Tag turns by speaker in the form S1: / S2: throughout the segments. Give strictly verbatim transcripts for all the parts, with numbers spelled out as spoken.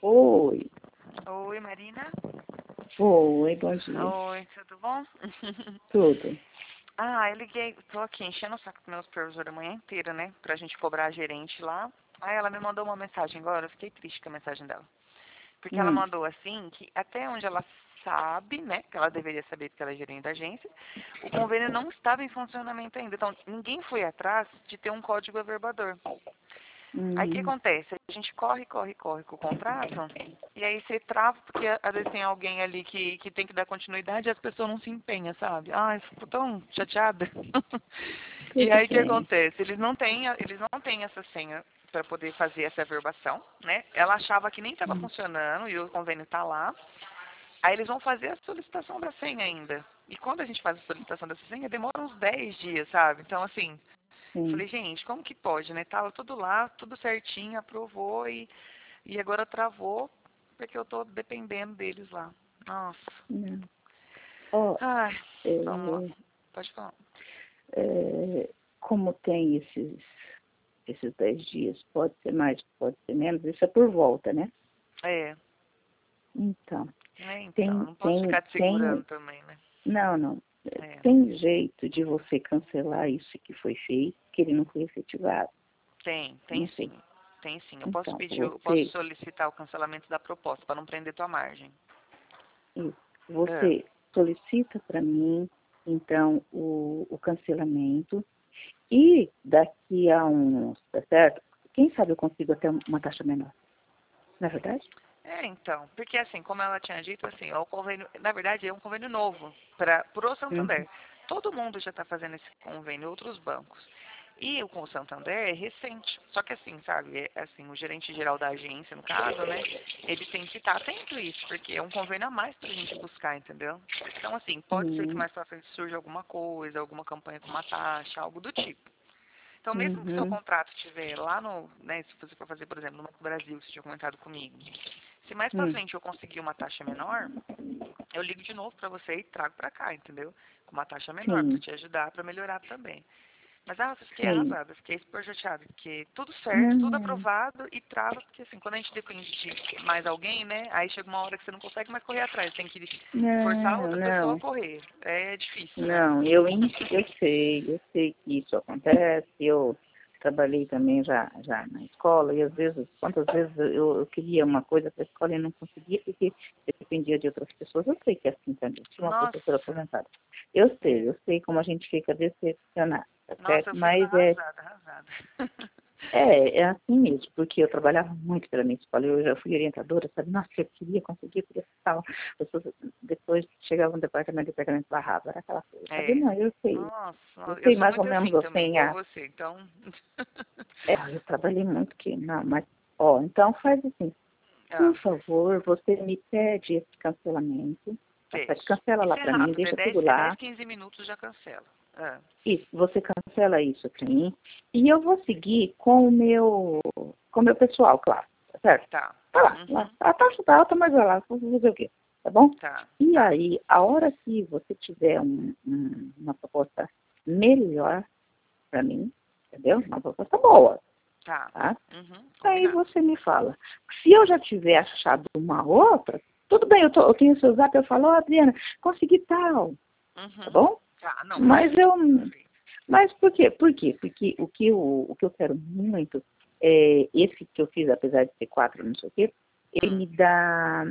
S1: Oi.
S2: Oi, Marina.
S1: Oi, bom dia.
S2: Oi, tudo bom?
S1: Tudo.
S2: Ah, eu liguei, tô aqui enchendo o saco do meu supervisor a manhã inteira, né? Pra gente cobrar a gerente lá. Aí ela me mandou uma mensagem agora, eu fiquei triste com a mensagem dela. Porque ela
S1: Hum.
S2: mandou assim, que até onde ela sabe, né? Que ela deveria saber porque ela é gerente da agência, o convênio não estava em funcionamento ainda. Então, ninguém foi atrás de ter um código averbador. Aí o que
S1: Hum.
S2: acontece? A gente corre, corre, corre com o contrato, e aí você trava, porque às vezes tem alguém ali que, que tem que dar continuidade e as pessoas não se empenham, sabe? Ai, fico tão chateada. E
S1: Tudo
S2: aí o que
S1: bem.
S2: acontece? Eles não têm, a- eles não têm essa senha para poder fazer essa averbação, né? Ela achava que nem estava
S1: Hum.
S2: funcionando e o convênio está lá. Aí eles vão fazer a solicitação da senha ainda. E quando a gente faz a solicitação dessa senha, demora uns dez dias, sabe? Então, assim,
S1: Sim.
S2: falei, gente, como que pode, né? Tava tudo lá, tudo certinho, aprovou e, e agora travou porque eu tô dependendo deles lá. Nossa.
S1: Não. Ó,
S2: Ai, vamos lá.
S1: é,
S2: Pode falar.
S1: é, como tem esses, esses dez dias, pode ser mais, pode ser menos, isso é por volta, né?
S2: É,
S1: Então,
S2: é então,
S1: tem,
S2: não posso
S1: tem,
S2: ficar te
S1: tem,
S2: segurando também, né?
S1: não, não.
S2: É,
S1: Tem jeito de você cancelar isso que foi feito, que ele não foi efetivado.
S2: tem, tem
S1: Não sei.
S2: sim. Tem sim. Eu posso
S1: Então,
S2: pedir, eu posso
S1: você,
S2: solicitar o cancelamento da proposta para não prender tua margem.
S1: isso,
S2: É,
S1: você solicita para mim, então, o, o cancelamento. E daqui a uns, tá certo? Quem sabe eu consigo até uma taxa menor. Não é verdade?
S2: é então, porque assim, como ela tinha dito, assim, é o convênio, na verdade é um convênio novo para o
S1: Uhum.
S2: Santander. Todo mundo já está fazendo esse convênio, outros bancos. E o com o Santander é recente. Só que assim, sabe, é, assim, o gerente geral da agência, no caso, né, ele tem que estar atento a isso, porque é um convênio a mais pra gente buscar, entendeu? Então, assim, pode ser que
S1: Uhum.
S2: mais pra frente surja alguma coisa, alguma campanha com uma taxa, algo do tipo. Então, mesmo que o seu
S1: Uhum.
S2: contrato estiver lá no, né, se você for fazer, por exemplo, no Banco do Brasil, que você tinha comentado comigo, se mais pra
S1: Hum.
S2: frente eu conseguir uma taxa menor, eu ligo de novo pra você e trago pra cá, entendeu? Com uma taxa menor, pra
S1: Sim,
S2: te ajudar pra melhorar também. Mas, ah, eu fiquei
S1: sim.
S2: arrasada, fiquei super chateada, porque tudo certo, tudo
S1: Não,
S2: aprovado e trava, porque assim, quando a gente depende de mais alguém, né, aí chega uma hora que você não consegue mais correr atrás, tem que forçar a
S1: não,
S2: outra pessoa a
S1: não.
S2: correr. É difícil, né?
S1: Não, eu, en- eu sei, eu sei que isso acontece, eu trabalhei também já, já na escola, e às vezes, quantas vezes eu, eu queria uma coisa para a escola e não conseguia, porque eu dependia de outras pessoas, eu sei que é assim também, tinha uma professora
S2: Nossa,
S1: aposentada. Eu sei,
S2: é.
S1: eu sei como a gente fica decepcionado, tá
S2: Nossa,
S1: certo?
S2: eu fico
S1: Mas é,
S2: arrasada, arrasada.
S1: é, é assim mesmo, porque eu trabalhava muito pela minha escola, eu já fui orientadora, sabe? Nossa, eu queria conseguir, eu queria tal. Pessoas, depois chegava no departamento, o departamento barrava, era aquela coisa, sabe?
S2: É.
S1: Não, eu sei, eu
S2: Nossa, eu
S1: sei
S2: sou
S1: mais ou
S2: muito
S1: menos
S2: assim também,
S1: assim,
S2: igual
S1: a,
S2: você, então.
S1: é, eu trabalhei muito que, não, mas, ó, então faz assim,
S2: Ah,
S1: por favor, você me pede esse cancelamento, tá certo?
S2: deixa.
S1: Cancela lá
S2: Isso é
S1: pra mim,
S2: rápido, é
S1: deixa
S2: dez
S1: tudo
S2: é dez
S1: lá,
S2: quinze minutos já cancela. Ah,
S1: isso, você cancela isso pra mim, e eu vou seguir com o meu, com o meu pessoal, claro, tá certo?
S2: tá.
S1: Tá lá, lá.
S2: Uhum,
S1: A taxa tá alta, mas vai lá, vou fazer o quê? Tá bom?
S2: tá,
S1: E
S2: tá.
S1: aí, a hora que você tiver um, um, uma proposta melhor para mim, entendeu? Uma proposta boa,
S2: Tá.
S1: tá?
S2: Uhum,
S1: Aí
S2: combinado.
S1: você me fala. Se eu já tiver achado uma outra, tudo bem, eu, tô, eu tenho o seu zap, eu falo, ó, Adriana, consegui tal, tá
S2: Uhum.
S1: bom?
S2: Tá, não,
S1: Mas
S2: perfeito,
S1: eu,
S2: perfeito.
S1: mas por quê? Por quê? Porque o que eu, o que eu quero muito é esse que eu fiz, apesar de ser quatro, não sei o quê, ele
S2: Hum,
S1: me dá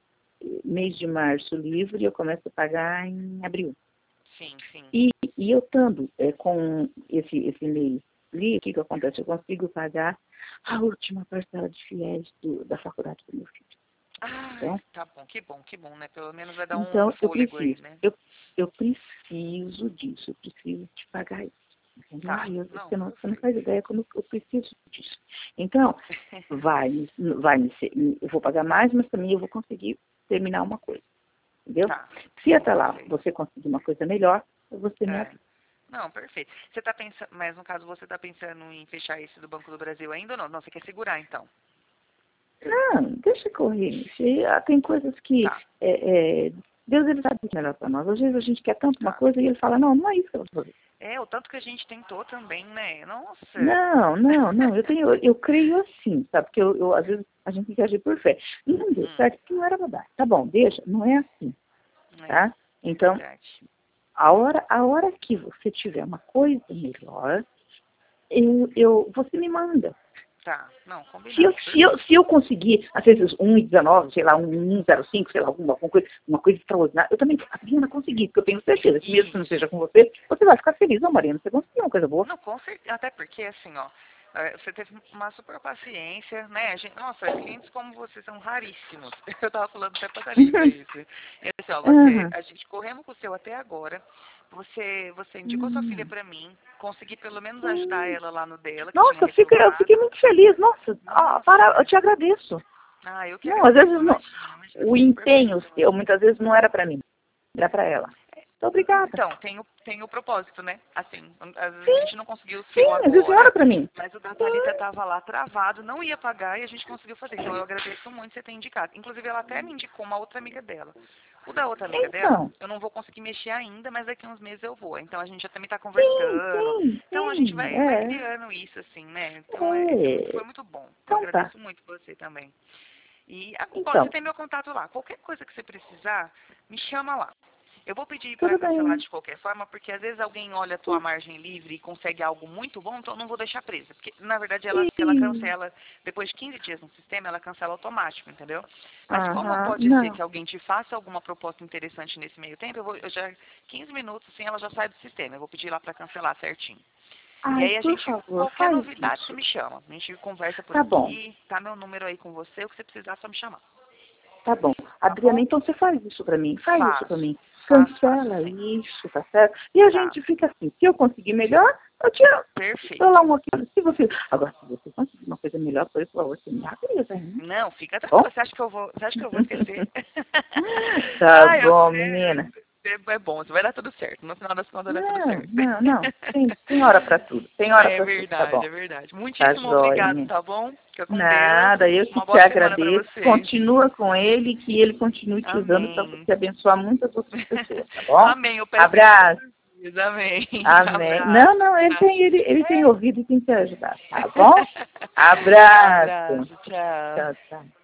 S1: mês de março livre e eu começo a pagar em abril.
S2: sim, sim.
S1: E, e eu estando é, com esse, esse mês livre, o que, que acontece? Eu consigo pagar a última parcela de fiéis do, da faculdade do meu filho.
S2: Ai,
S1: Então,
S2: tá bom, que bom, que bom, né? Pelo menos vai dar um
S1: então eu
S2: fôlego aí,
S1: preciso,
S2: né?
S1: eu, eu preciso disso, eu preciso de pagar isso. Entendeu?
S2: Tá,
S1: Ai, eu,
S2: não,
S1: você, não, você não faz
S2: perfeito.
S1: ideia como eu preciso disso. Então, vai, me- vai me ser, eu vou pagar mais, mas também eu vou conseguir terminar uma coisa. Entendeu?
S2: Tá,
S1: Se até lá
S2: perfeito.
S1: você conseguir uma coisa melhor, você me
S2: É.
S1: avisa.
S2: Não, perfeito. Você tá pensando, mas no caso você tá pensando em fechar esse do Banco do Brasil ainda ou não? Não, você quer segurar então.
S1: Não, deixa correr. Se- ah, Tem coisas que
S2: Tá.
S1: é, é, Deus, ele sabe o que é melhor para nós. Às vezes a gente quer tanto uma
S2: Tá.
S1: coisa e ele fala, não, não é isso que eu vou fazer.
S2: É, o tanto que a gente tentou também, né? Nossa.
S1: Não, não, não, eu tenho, eu, eu creio assim, sabe? Porque eu, eu, às vezes a gente tem que agir por fé. Não deu
S2: Hum,
S1: certo, que não era pra dar. Tá bom, deixa, não é assim,
S2: é,
S1: tá?
S2: é
S1: Então,
S2: verdade.
S1: a hora, a hora que você tiver uma coisa melhor, eu, eu, você me manda.
S2: Tá, não,
S1: Se eu,
S2: combinado.
S1: se eu, se eu conseguir, às vezes, um e dezenove, sei lá, um um zero cinco, sei lá, alguma, alguma coisa, uma coisa extraordinária, eu também, a Mariana, consegui, porque eu tenho certeza que mesmo que não seja com você, você vai ficar feliz, ó, Mariana, você conseguiu uma coisa boa.
S2: Não, com certeza. Até porque, assim, ó, eh, você teve uma super paciência, né? A gente, nossa, clientes como você são raríssimos. Eu tava falando até pra Thalita isso. E assim, ó, você,
S1: Uhum.
S2: a gente corremos com o seu até agora. Você, você indicou sua filha
S1: Hum.
S2: pra mim. Consegui pelo menos ajudar
S1: Hum.
S2: ela lá no dela, que tinha
S1: Nossa, eu fiquei, eu fiquei
S2: resultado.
S1: muito feliz. Nossa, ah, para, eu
S2: Nossa.
S1: te agradeço.
S2: Ah, eu que
S1: Não, às vezes
S2: agradeço,
S1: não,
S2: imagina, imagina, eu
S1: o
S2: fico super feliz
S1: empenho
S2: com
S1: seu,
S2: você.
S1: muitas vezes não era para mim, era para ela. Muito obrigada.
S2: Então, tem o, tem o propósito, né? Assim, às vezes a
S1: Sim,
S2: gente não conseguiu o seu
S1: sim, às vezes não era
S2: agora,
S1: para mim.
S2: mas o da Thalita
S1: Hum,
S2: estava lá travado, não ia pagar e a gente conseguiu fazer. Então eu agradeço muito você ter indicado. Inclusive ela até me indicou uma outra amiga dela. O da outra amiga dela,
S1: então,
S2: eu não vou conseguir mexer ainda, mas daqui uns meses eu vou. Então a gente já também está
S1: sim,
S2: conversando.
S1: sim,
S2: Então a gente
S1: sim,
S2: vai, vai
S1: é,
S2: criando isso, assim, né? Então é, esse muito, foi
S1: é.
S2: muito bom. Eu
S1: Então tá.
S2: agradeço muito você também. E a- bom, você
S1: Então,
S2: tem meu contato lá. Qualquer coisa que você precisar, me chama lá. Eu vou pedir para
S1: tudo
S2: cancelar
S1: bem.
S2: de qualquer forma, porque às vezes alguém olha a tua margem livre e consegue algo muito bom, então eu não vou deixar presa. Porque, na verdade, ela, se ela
S1: Ih,
S2: cancela, depois de quinze dias no sistema, ela cancela automático, entendeu? Mas como
S1: aham,
S2: pode ser
S1: não.
S2: que alguém te faça alguma proposta interessante nesse meio tempo, eu, vou, eu já, quinze minutos, assim, ela já sai do sistema. Eu vou pedir lá para cancelar certinho. E
S1: Ai,
S2: aí a
S1: por
S2: gente,
S1: favor,
S2: qualquer
S1: faz
S2: novidade, você
S1: isso.
S2: me chama. A gente conversa por
S1: Tá bom,
S2: aqui, tá meu número aí com você, o que você precisar, é só me chamar.
S1: tá bom.
S2: Tá
S1: Adriana,
S2: bom?
S1: então você faz isso pra mim, faz isso pra
S2: Faço.
S1: mim.
S2: Faço, faço
S1: Cancela
S2: sim.
S1: isso, tá certo? E a
S2: Tá.
S1: gente fica assim, se eu conseguir melhor, eu tiro, dou
S2: Perfeito.
S1: lá um aqui. Se você, agora, se você conseguir uma coisa melhor, por favor, você me avisa, hein?
S2: Não, fica
S1: Tá bom?
S2: tranquila. Você acha que eu vou, você acha que eu vou esquecer?
S1: Tá
S2: ah, eu
S1: bom,
S2: sei.
S1: menina.
S2: É bom, vai dar tudo certo. No final das contas vai dar tudo
S1: Não,
S2: certo.
S1: não, não. Tem, tem hora pra tudo. Tem hora
S2: É
S1: pra tudo, tá
S2: verdade,
S1: bom?
S2: é verdade.
S1: Tá
S2: Muitíssimo
S1: jóia,
S2: obrigado,
S1: menina.
S2: tá bom? Fica com Deus.
S1: Nada, eu que
S2: Uma
S1: te
S2: boa semana pra
S1: agradeço.
S2: você.
S1: Continua com ele e que ele continue te usando para
S2: Amém.
S1: você abençoar muitas outras pessoas, tá bom?
S2: Amém. Eu peço isso todos
S1: Abraço.
S2: os dias. Amém.
S1: Amém. Não,
S2: Abraço.
S1: não, ele
S2: Tchau.
S1: tem, ele, ele tem
S2: É.
S1: ouvido e tem te ajudado, tá bom? Abraço.
S2: Abraço. Tchau.
S1: Tchau, tchau.